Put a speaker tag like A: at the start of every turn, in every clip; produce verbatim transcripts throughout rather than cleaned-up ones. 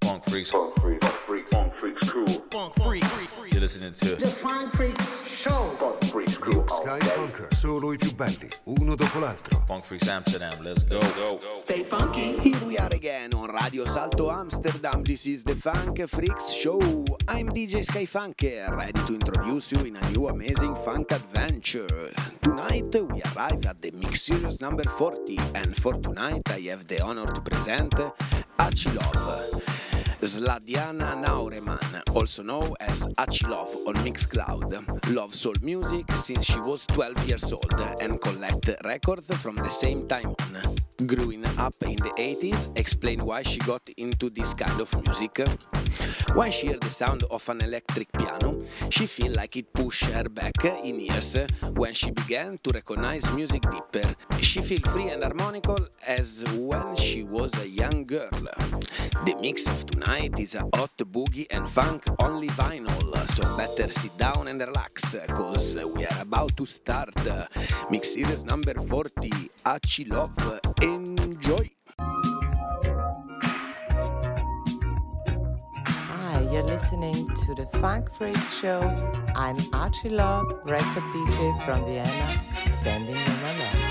A: Funk Freaks. Funk Freaks. Funk Freaks. Funk Freaks Crew. Funk Freaks. You're listening to
B: The Funk Freaks Show.
A: Funk Freaks Crew.
C: Sky Funker, solo i più belli, uno dopo l'altro.
A: Funk Freaks Amsterdam, let's go. go, go.
B: Stay funky.
D: Here we are again on Radio Salto Amsterdam. This is the Funk Freaks Show. I'm D J Sky Funker, ready to introduce you in a new amazing funk adventure. Tonight we arrive at the Mix Series number forty, and for tonight I have the honor to present Achilov. Sladiana Naureman, also known as Achilov on Mixcloud, loves soul music since she was twelve years old and collect records from the same time on. Growing up in the eighties, explain why she got into this kind of music. When she heard the sound of an electric piano, she feel like it pushed her back in years when she began to recognize music deeper. She feel free and harmonical as when she was a young girl. The mix of tonight is a hot boogie and funk only vinyl, so better sit down and relax, cause we are about to start Mix Series number forty, Achilov. Enjoy!
E: Hi, you're listening to the Funk Freaks Show. I'm Achilov, record D J from Vienna, sending you my love.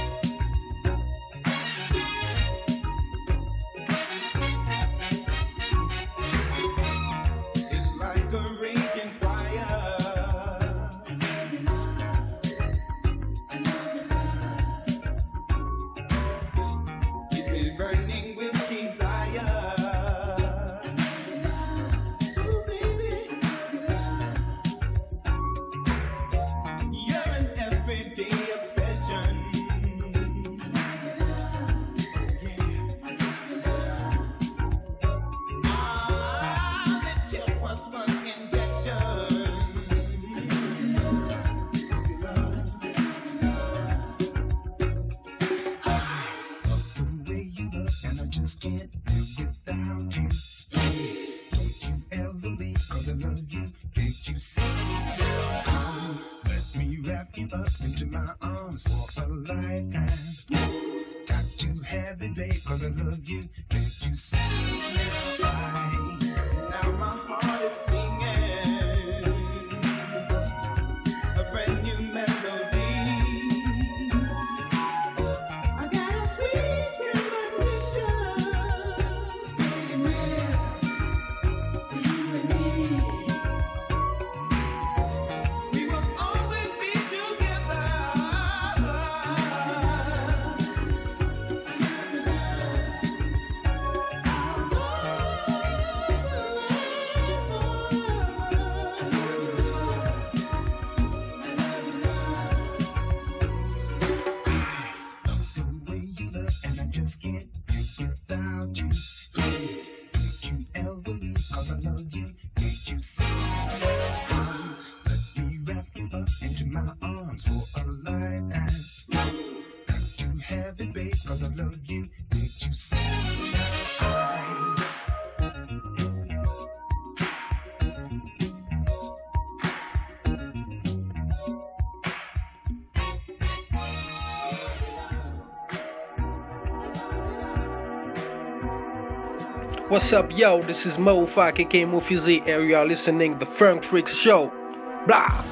F: What's up, yo? This is Mo Fak, aka Mufizi, and you are listening to the Funk Freaks Show. Blah!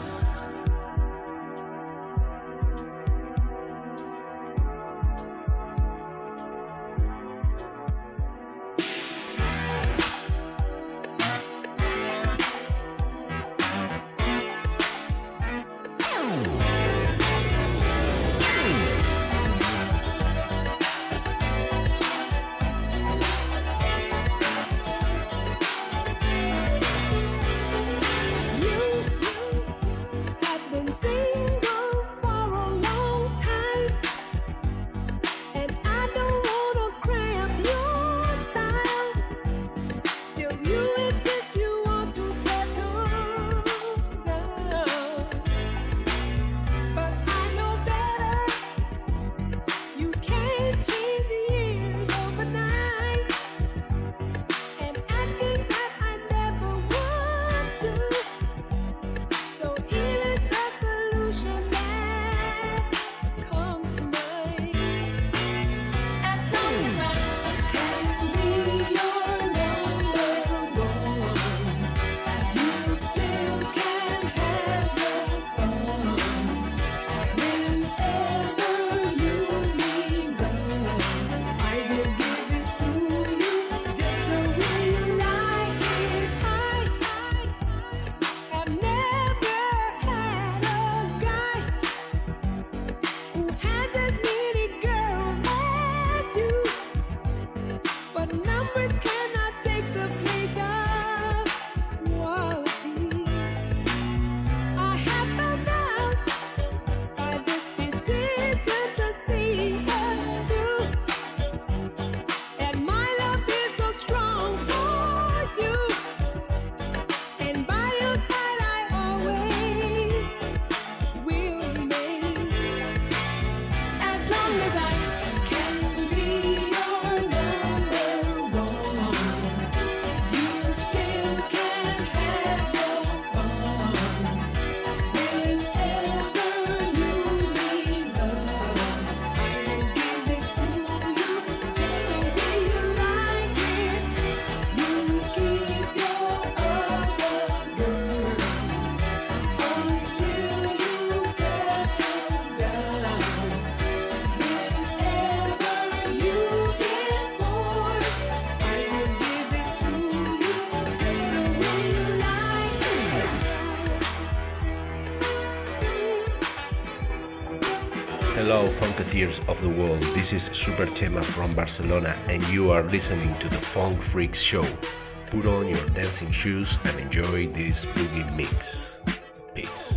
F: Hello, Funketeers of the world. This is Super Chema from Barcelona, and you are listening to the Funk Freaks Show. Put on your dancing shoes and enjoy this boogie mix. Peace.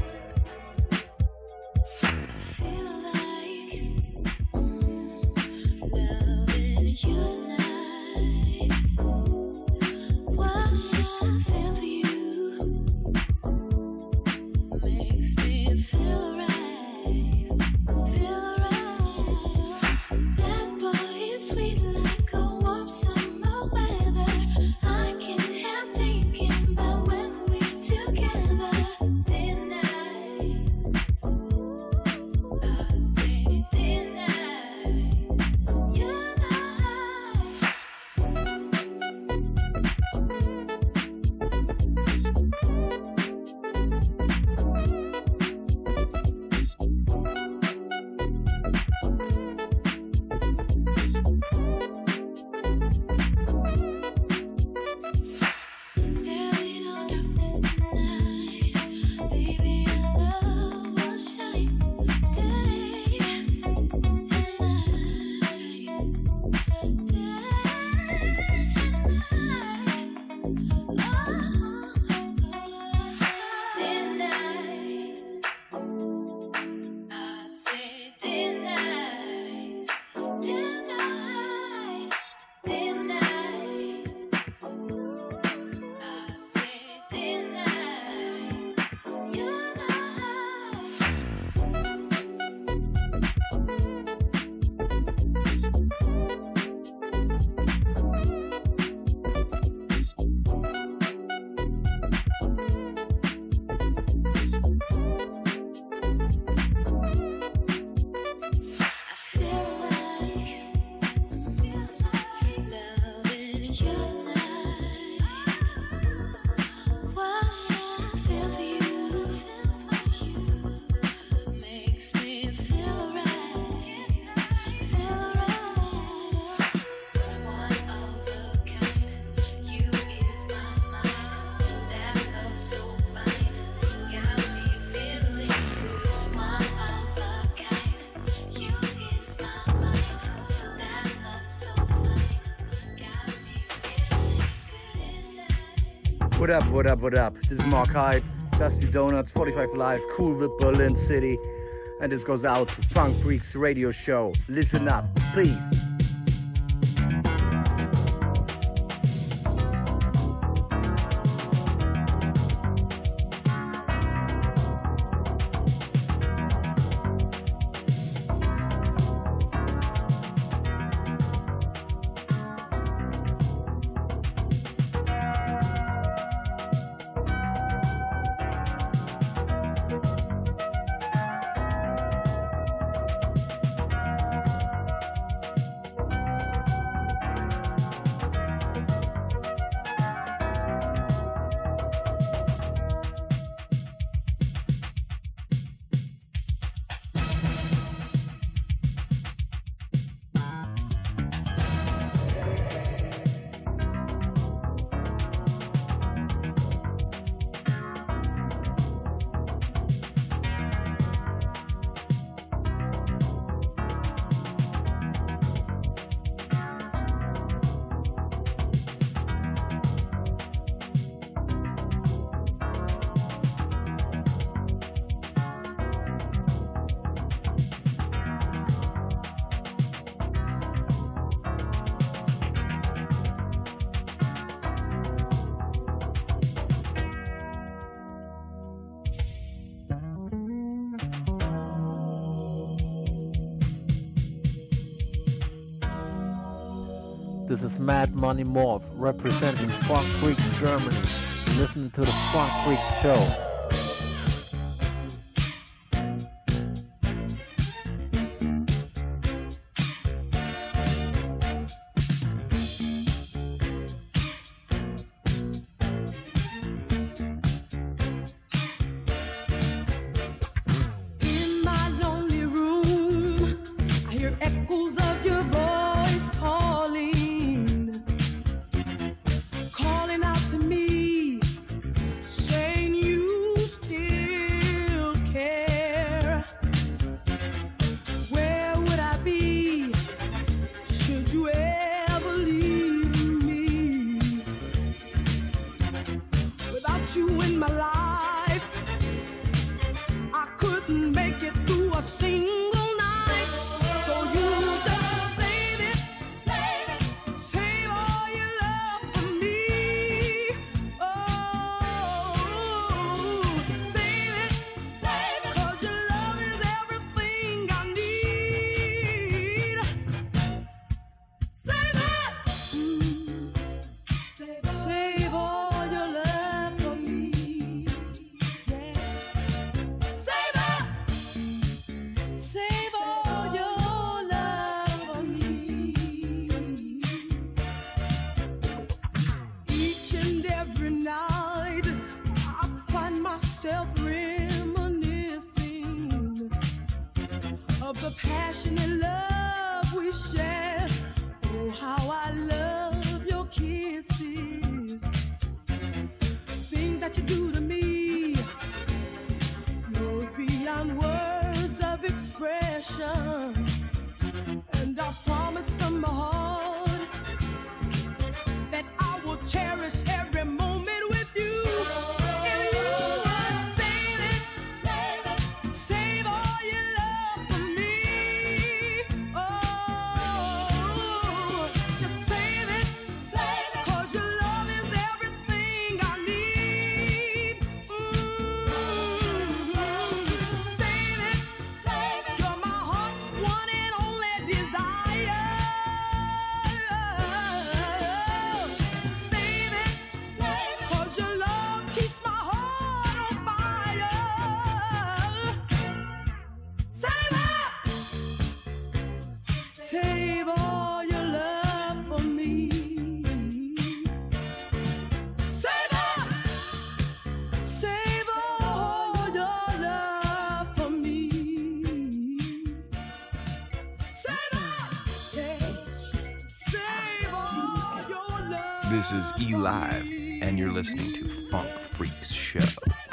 G: What up, what up, what up? This is Mark Hyde, Dusty Donuts, forty-five Live, Coolville, Berlin City. And this goes out to Funk Freaks Radio Show. Listen up, please. This is Mad Money Morph representing Funk Freaks Germany. Listen to the Funk Freaks Show.
H: my life. I couldn't make it through a single night. So you just save it, save it, save all your love for me. Oh, save it, save it, 'cause your love is everything I need. Save it, mm. save, save all your love for me. Yeah. Save it, save all your love for me. Each and every night I find myself reminiscing of the passionate love we share. Oh, how I love your kisses. Things that you do to me goes beyond words of expression. And I promise from my heart that I will cherish every moment with you. If you would save it, save it, save all your love for me. Oh, just save it, save it, 'cause your love is everything I need. Mm-hmm. Save it, save it, you're my heart's one and only desire. Save it, save it, 'cause your love keeps my heart on fire. Save it, save all your love for me. Save it, save all your love for me. Save it, yeah. Save all your love.
I: This is E Live, and you're listening to Funk Freaks Show.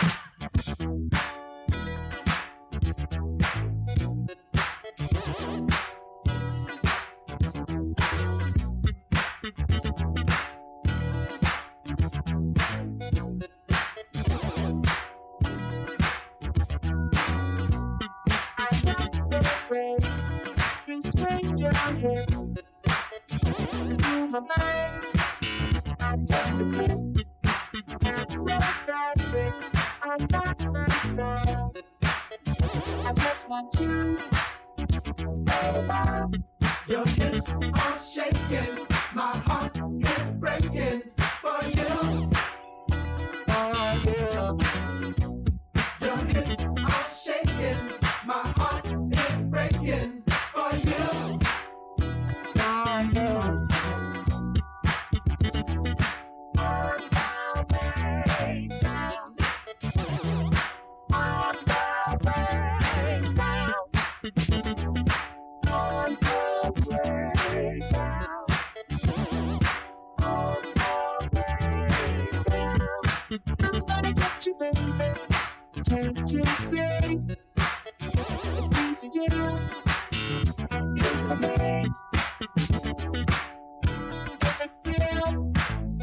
J: I just want you to stay a while.
K: Your hips are shaking, my heart is breaking for you.
J: For you.
K: Your hips are shaking, my heart is breaking for you.
J: For you.
K: I'm gonna touch you, baby. Touch you, say it's me to you. It's a man. Yes, I do.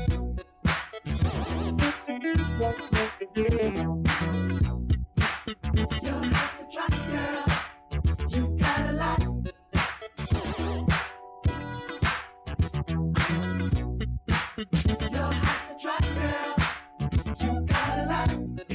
K: Yes, it is. Let's make the deal. You don't have to try, girl. You got a lot. You don't have to try, girl. You got a lot.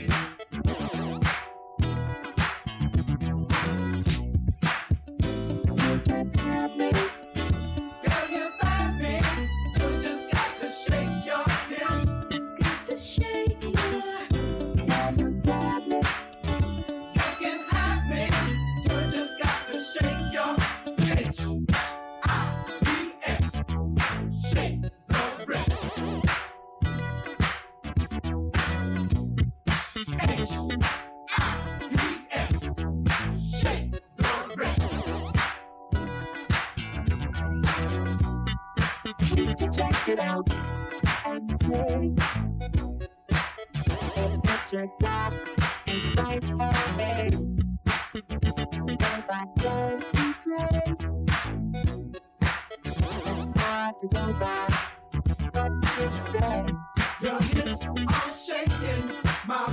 K: You can have me. Girl, you got me. You just got to shake your hips. Got to shake your hips. You got me. You can have me. You just got to shake your H I P S. Shake the rest. H I P S. Shake the rest. We need to check it out and say that your God is right for me. Day by day we play. It's hard to go by. What you say? Your hips are shaking, my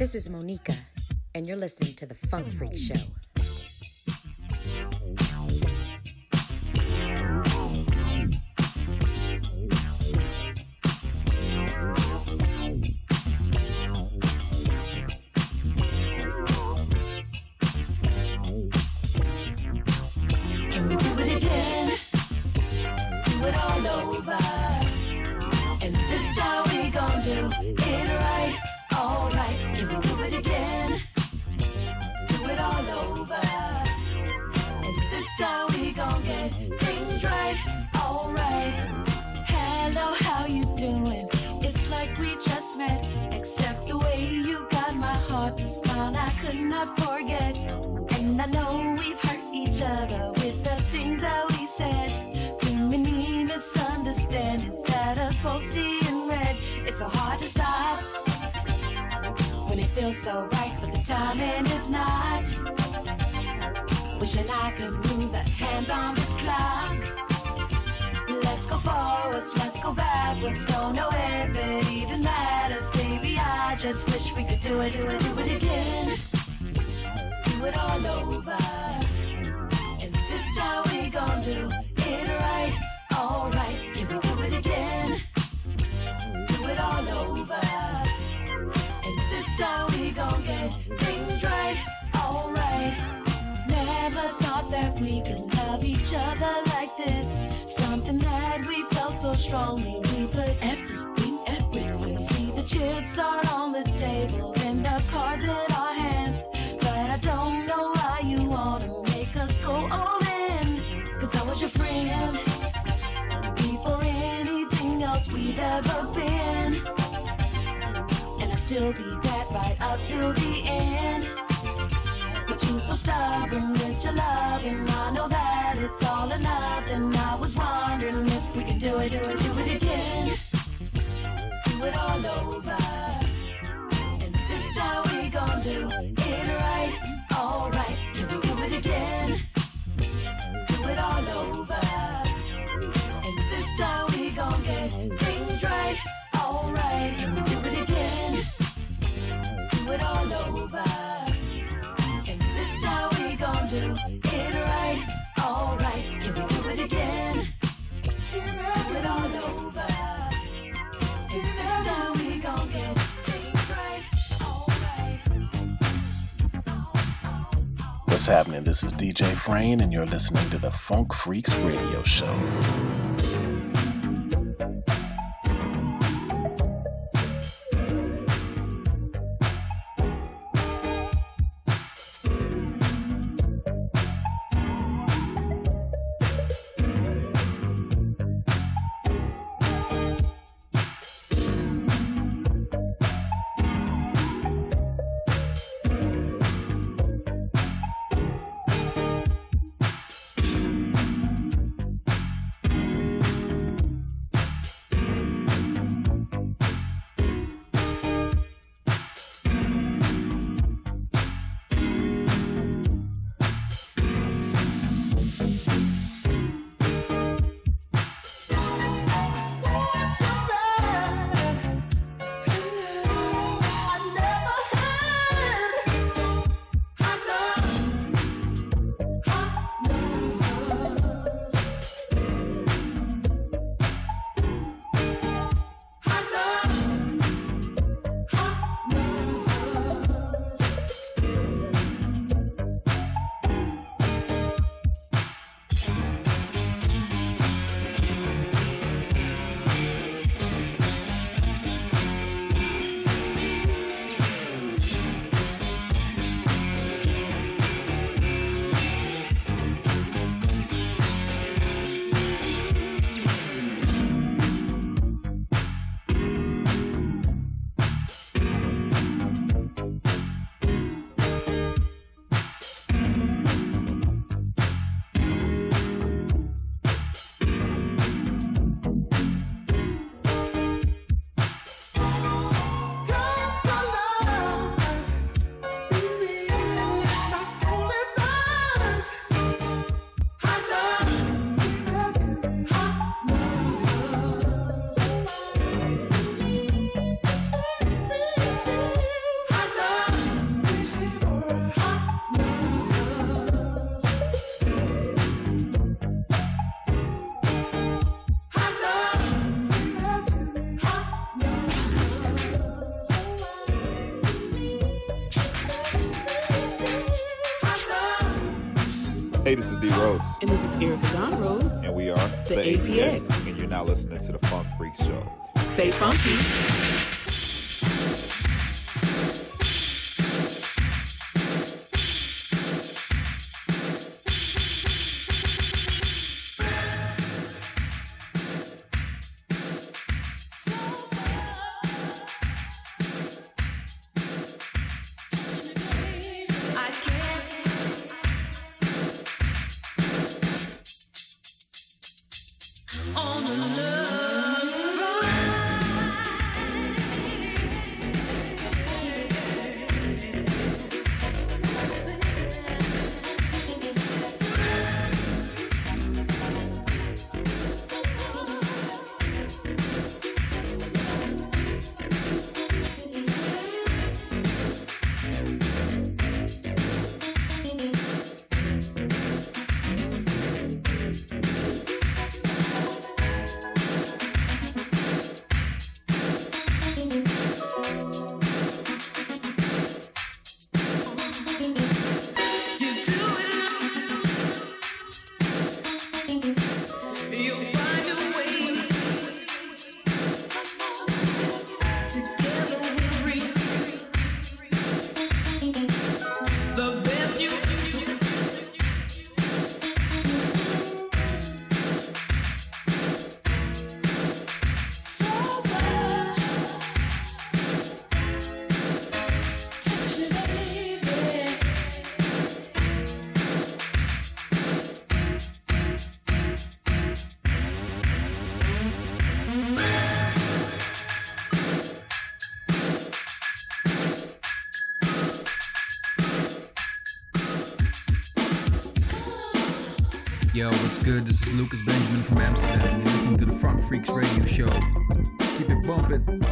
L: This is Monica, and you're listening to The Funk Freak Show.
H: Can we do it again? Do it all over. And this time we gon' do it right, alright. Can we do it again? Do it all over. And this time we gon' get things right, alright. Hello, how you doing? It's like we just met, except the way you got my heart to smile I could not forget. And I know we've hurt each other with the things that we said. Too many misunderstandings had us both seeing red. It's so hard to stop when it feels so right, but the timing is not. Wishing I could move the hands on this clock. Let's go forwards, let's go backwards. Don't know if it even matters, baby. I just wish we could do it, do it, do it again. Do it all over. And this time we gon' do it right, alright. Can we do it again? Do it all over. And this time we gon' get things right, alright. Never thought that we could love each other like this. Something that we felt so strongly. We put everything at risk. See, the chips are on the table and the cards in our hands. But I don't know why you wanna make us go all in. Cause I was your friend before anything else we've ever been. And I'll still be that right up till the end. But you so stubborn with your love, and I know that it's all or nothing. I was wondering if we can do it, do it, do it again. Do it all over. And this time we gon' do it right, alright. Can we do it again? Do it all over. And this time we gon' get things right, alright. Can we do it again? Do it all over. This time we gon' do it right, alright. Can we do it again? Do it all over. This time we gon' get things right, alright.
F: What's happening? This is D J Frayne, and you're listening to the Funk Freaks Radio Show.
M: Hey, this is D Rhodes.
N: And this is Erica Don Rhodes.
M: And we are
N: the, the A P X.
M: A P X. And you're now listening to the Funk Freak Show.
N: Stay funky.
I: Yo, what's good? This is Lucas Benjamin from Amsterdam. You're listening to the Funk Freaks Radio Show. Keep it bumping.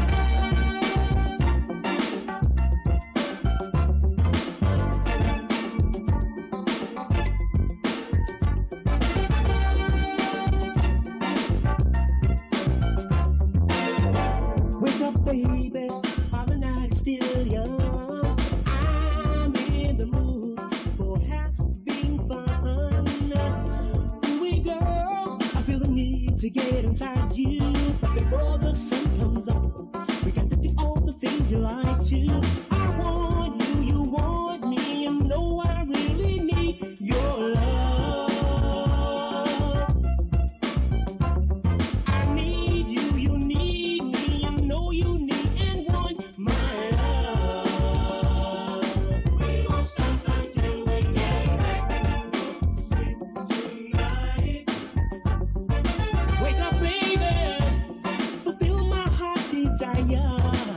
K: Wake up, baby, while the night is still young. I'm in the mood for having fun. Here we go. I feel the need to get inside you. But before the sun comes up, we got to do all the things you like to. I want you, you want me, and know I really need your love. I need you, you need me, and know you need and want my love. We won't stop until we get back. Sleep tonight. Wake up, baby, fulfill my heart desire.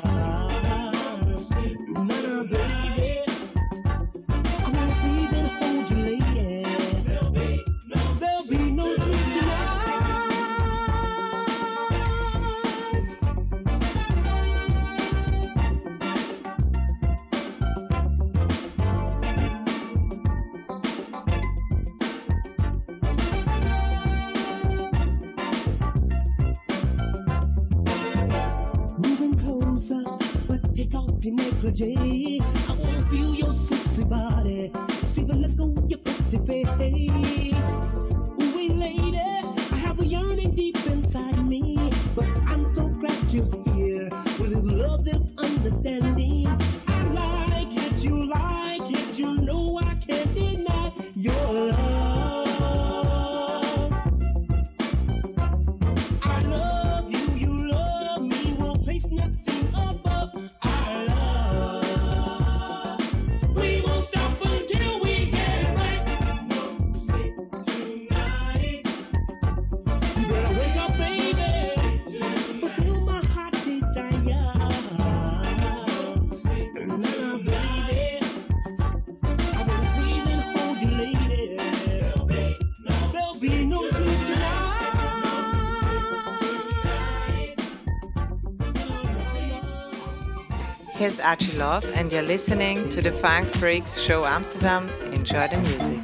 K: Nana, baby, I wanna squeeze and hold you, lady. There'll be no, there'll be no sleep tonight. Moving closer, but take off your negligee. I wanna feel your sexy body, see the look on your pretty face. Ooh, wait, lady, I have a yearning deep inside me, but I'm so glad you're here. With this love, this understanding, I like it, you like it, you know I can't deny your love. I love you, you love me, we'll place nothing above our love. We won't stop until we get right. No sleep tonight. You better wake up, baby, fulfill my heart desire. Now, baby, I wanna squeeze and hold you, lady. There'll be no, there'll be no sleep tonight.
E: Here's Archie Love, and you're listening to the Funk Freaks Show Amsterdam. Enjoy the music.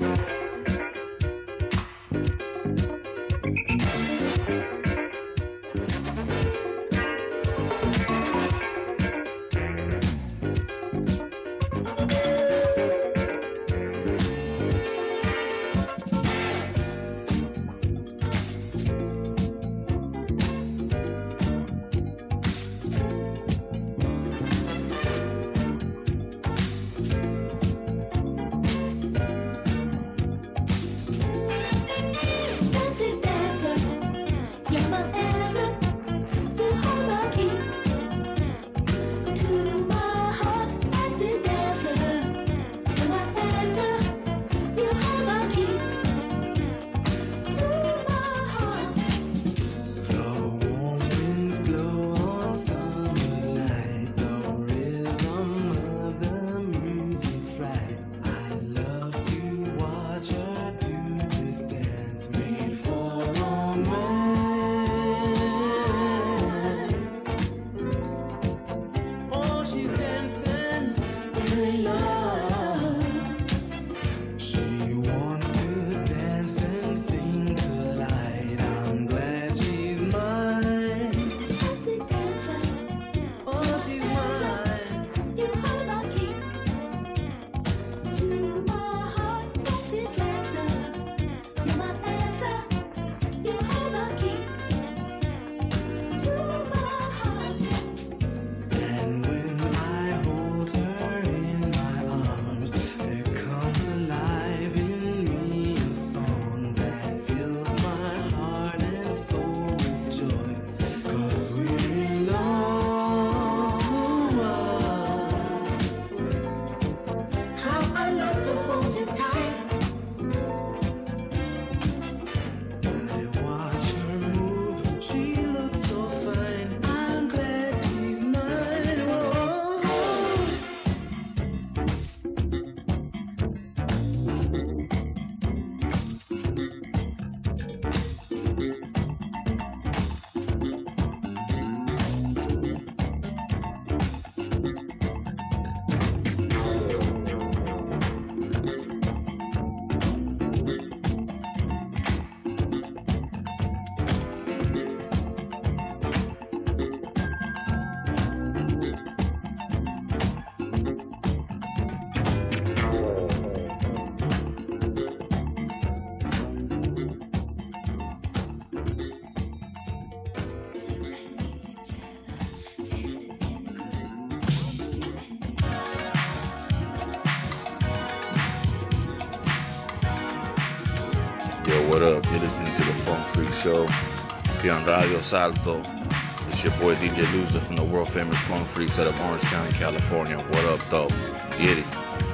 A: Yo, what up? You're listening to the Funk Freak Show here on Radio Salto. It's your boy D J Loser from the world famous Funk Freaks out of Orange County, California. What up, though? Get it.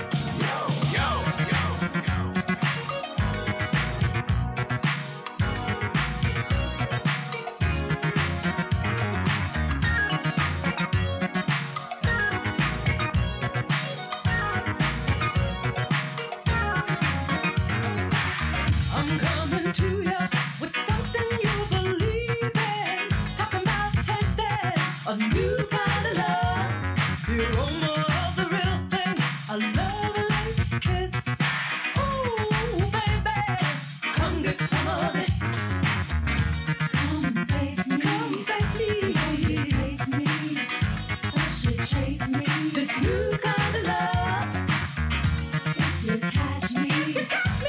H: I'm coming to ya with something you believe in. Talking about tasting a new kind of love. The aroma of the real thing. A love lace kiss. Ooh, baby, come get some of this. Come face me, come face me, baby, taste me. Push it, chase me. This new kind of love. If you catch me, you got me.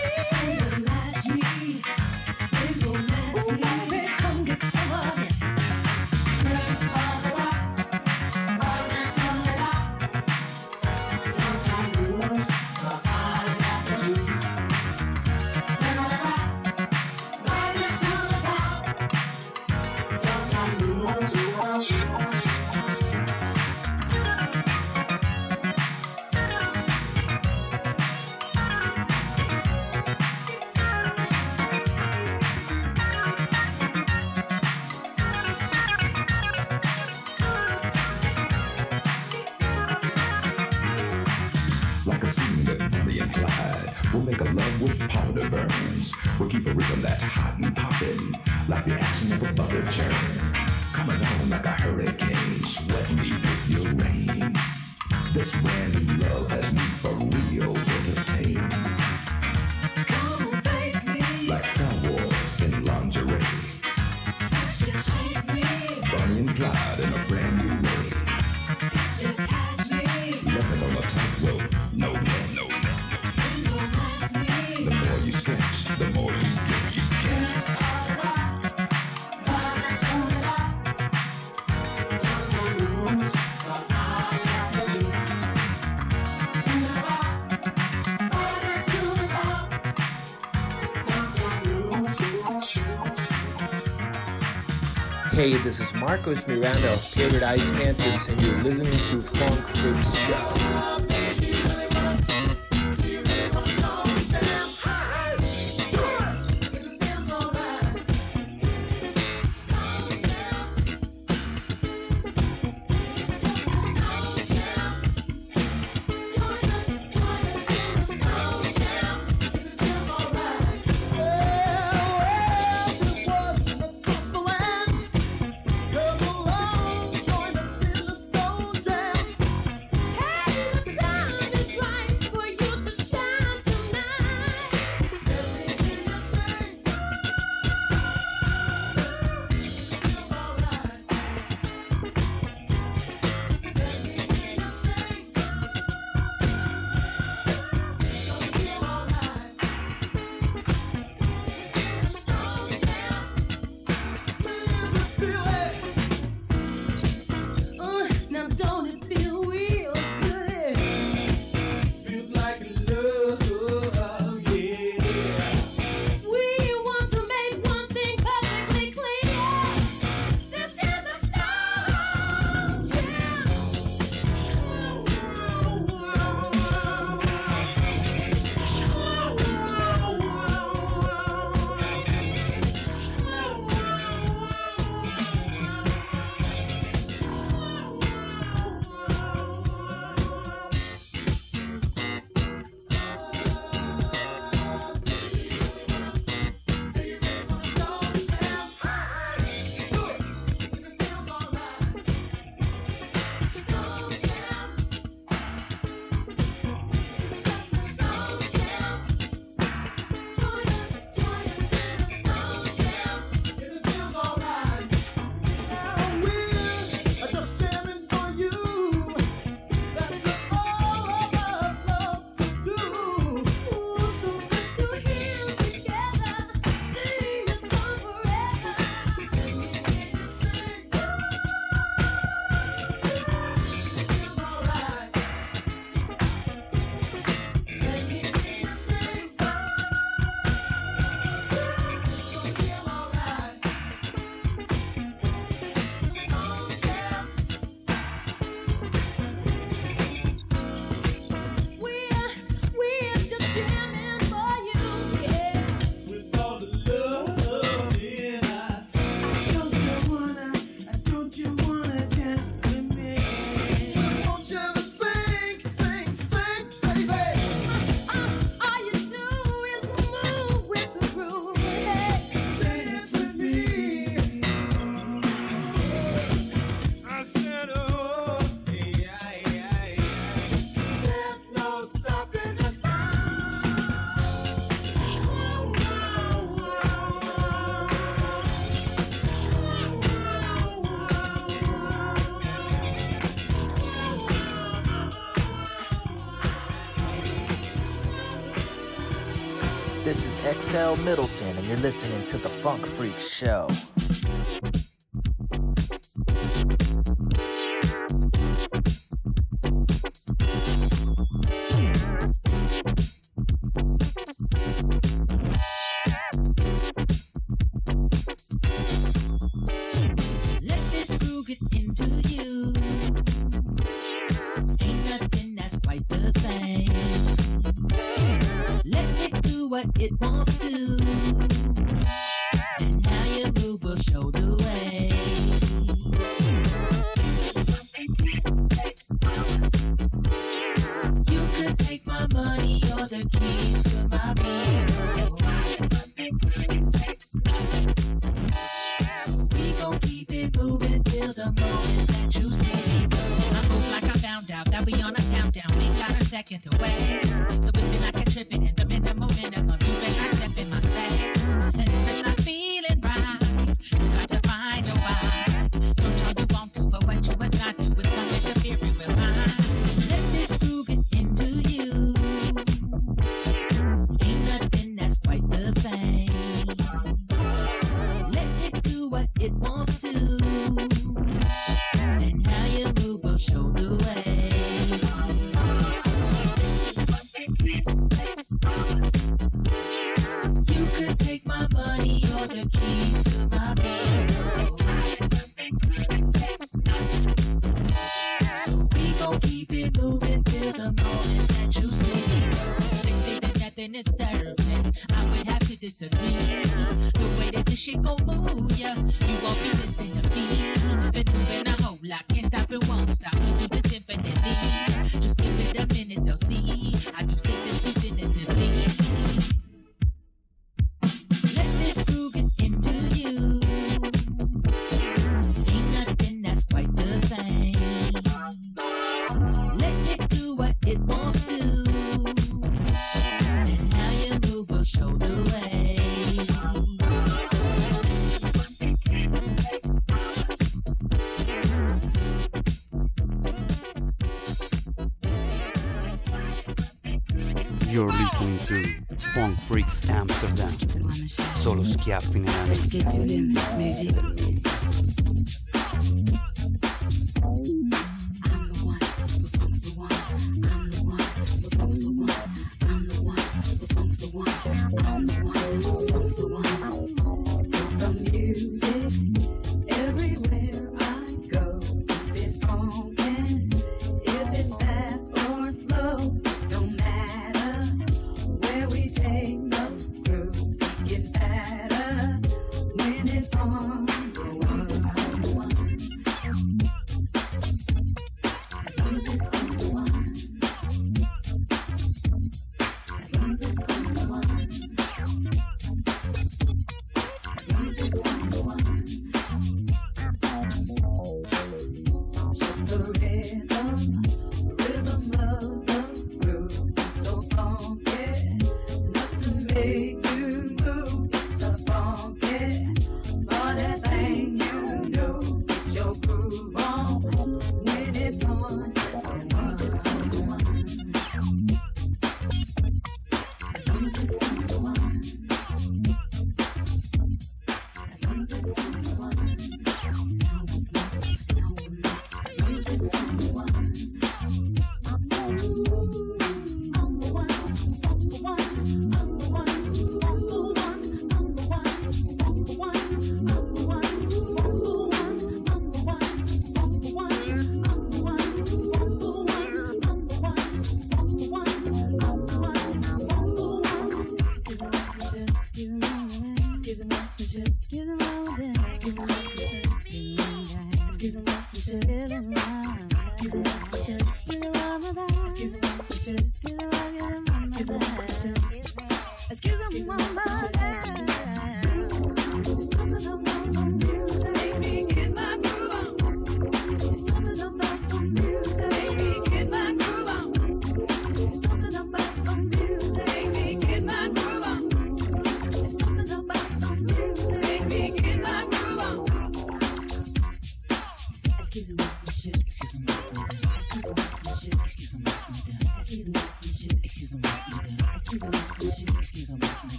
O: Like a scene with Bonnie and Clyde, we'll make a love with powder burns. We'll keep a rhythm that's hot and poppin', like the action of a butter churn. Coming on like a hurricane, sweat me with your rain. This brand new love has me for real entertained. Come face me, like Star Wars in lingerie. Chase me, Bonnie and Clyde in a brand new way. You catch me, loving on a tightrope. No, no, no, no, no. The more you sketch, the more you get. You get.
P: Hey, this is Marcos Miranda of Paradise Antics, and you're listening to Funk Freaks Show.
H: Time
Q: is X L Middleton, and you're listening to The Funk Freak Show.
R: Let this groove get into you. Ain't nothing that's quite the same. Let it do what it wants to, and how you move will show the way. You could take my money or the keys to my vehicle. So we gon' keep it moving till the moment that you see me. I move like I found out that we on a countdown. Ain't got a second to wait. So it's been like a tripping in the minute momentum of you and I step in my space. And if it's not feeling right, you got to find your vibe. So try you want to, but what you must not do is come interfering with mine. Let this groove get into you. Ain't nothing that's quite the same. Let it do what it wants to, and how you move will show the way. You could take my money or the keys to my vehicle. So we gon' keep it moving till the moment that you see me. They say that nothing is certain. I would have to disagree. The way that this shit gon' move ya, you won't be missing a beat. Been moving a whole lot, can't stop it, won't stop. We do this infinitely. Just give it a minute, they'll see. I do say this definitively. Let this groove get into you. Ain't nothing that's quite the same. Let it do what it wants to, and how you move will show the way.
S: You're listening to Funk Freaks Amsterdam. Solo schiaffi nella mente.
K: Something about the music.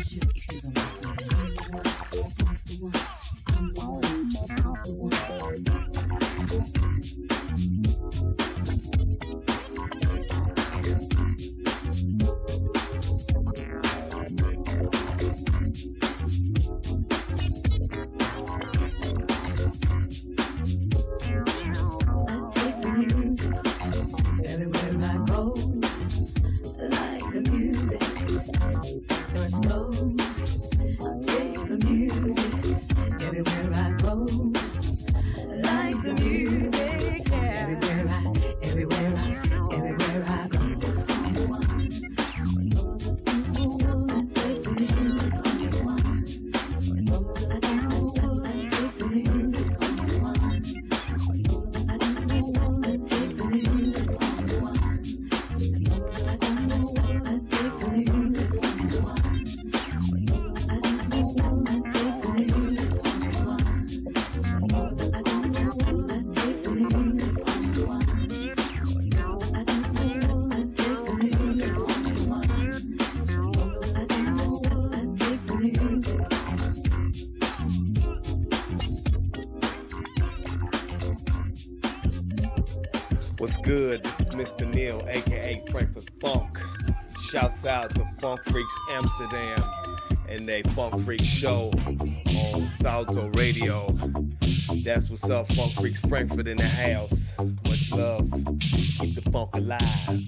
P: What's good? This is Mister Neil, aka Frankfurt Funk. Shouts out to Funk Freaks Amsterdam and they Funk Freak show on Salto Radio. That's what's up, Funk Freaks Frankfurt in the house. Much love. Keep the funk alive.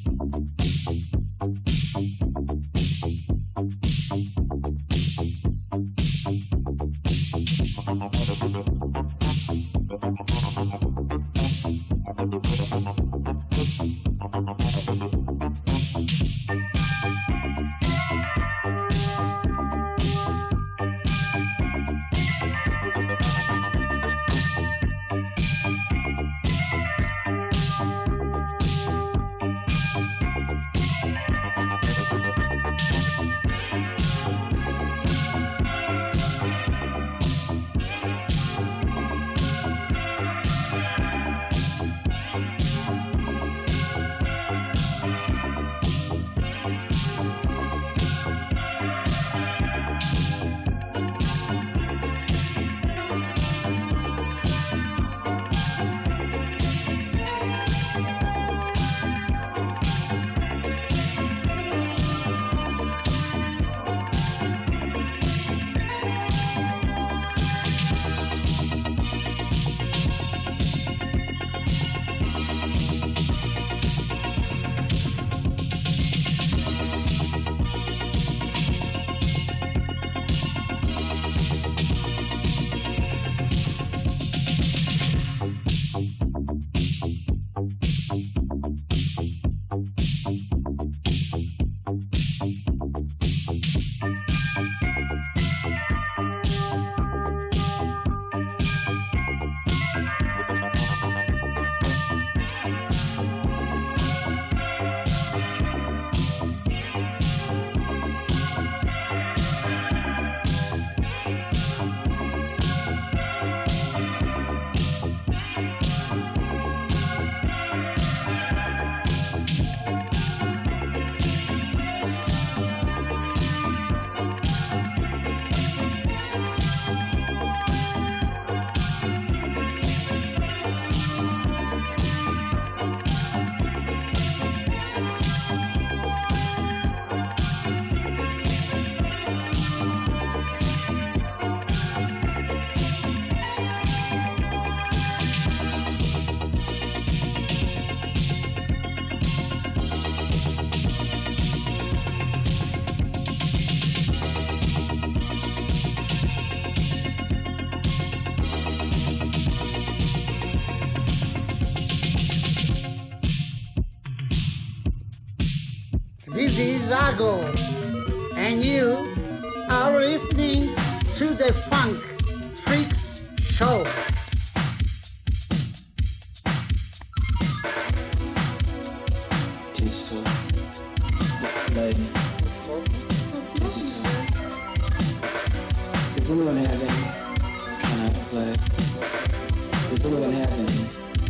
B: This is Ago, and you are listening to the Funk Freaks Show.
T: Digital display. Digital. Does anyone have any? Can I play? Does anyone have any?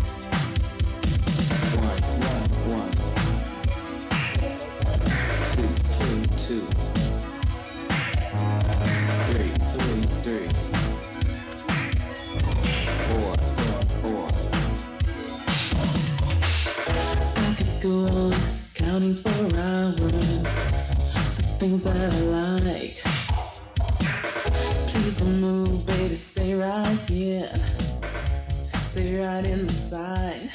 T: One, one, one. Two, two, two. Don't move, baby, stay right here. Stay right in the side.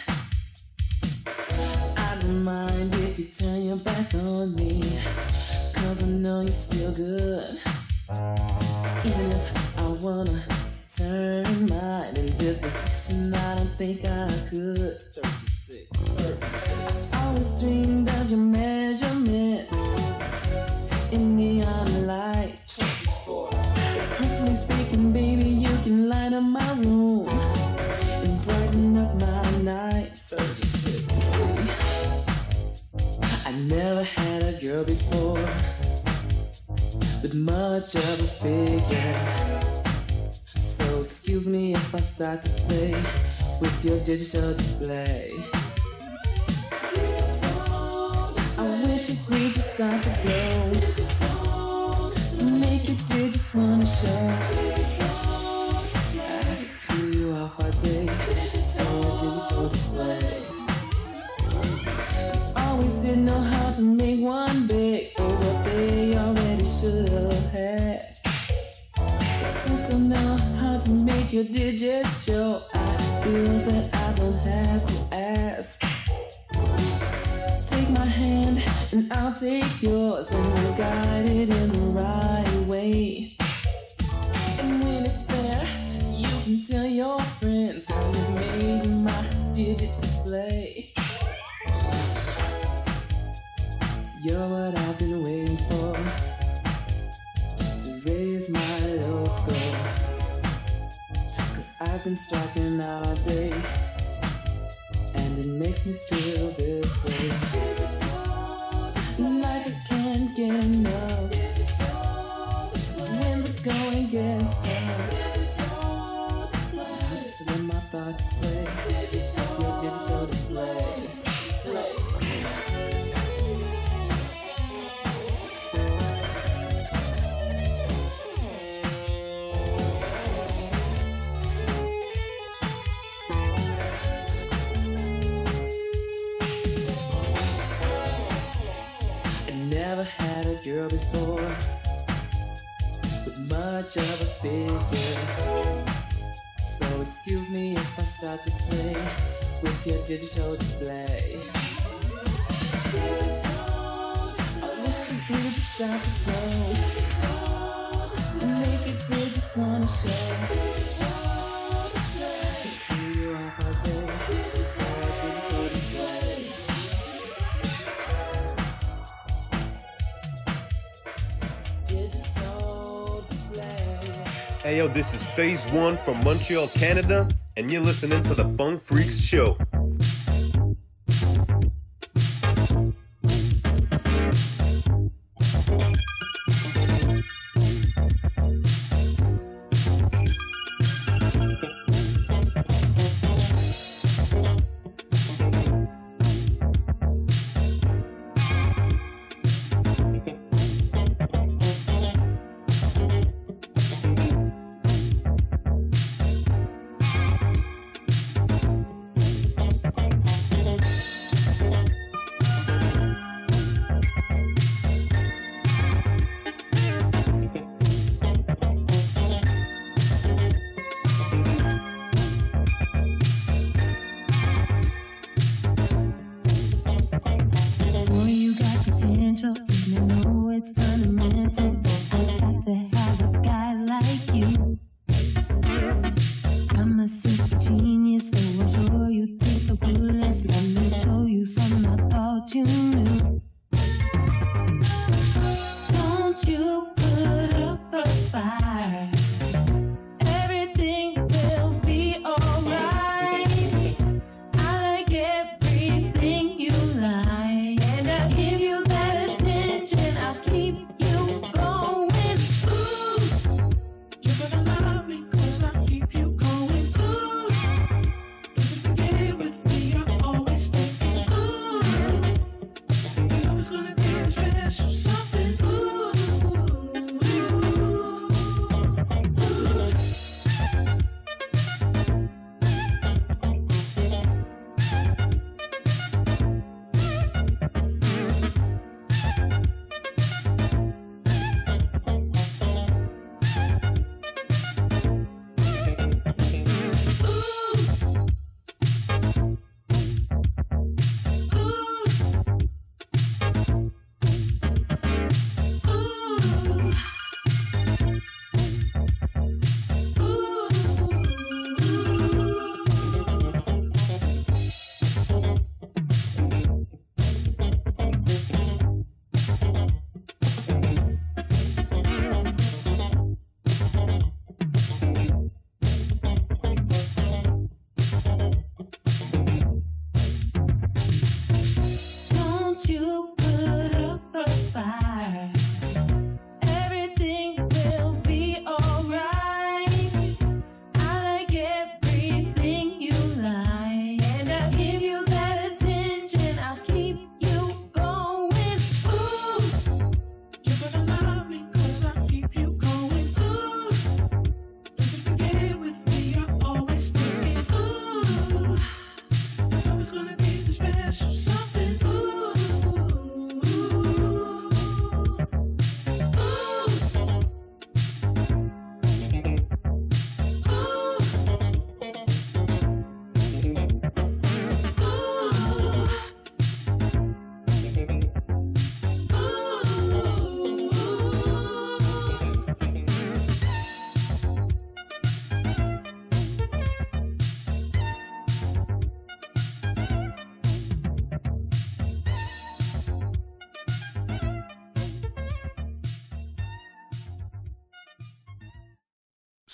T: I don't mind if you turn your back on me, cause I know you're still good. Even if I wanna turn mine in this position, I don't think I could. thirty-six, thirty-six. Always dreamed of your measurements in neon lights. twenty-four. Personally speaking, baby, you can light up my room and brighten up my nights. thirty-six. I never had a girl before with much of a figure, so excuse me if I start to play with your digital display. I wish your grooves would start to glow to make your digits wanna show. I could cool you off all day on your digital display. Always didn't know how to make one big for what they already should have had. Since I know how to make your digits show, I feel that I don't have to ask. Take my hand and I'll take yours, and we'll guide it in the right way. And when it's there, you can tell your friends how you made my digit display. You're what I've been waiting for, to raise my low score. Cause I've been striking out all day, and it makes me feel this way. Like I can't get enough when the going gets tough. I just let my thoughts play, your digital display. Play. Never had a girl before with much of a figure, so excuse me if I start to play with your digital display. I wish you could just start to grow and make it digits wanna show. I could cool you off all day on your digital display.
F: Hey yo, this is Phase One from Montreal, Canada, and you're listening to the Funk Freaks Show.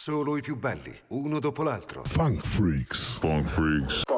C: Solo i più belli, uno dopo l'altro.
U: Funk Freaks. Funk Freaks.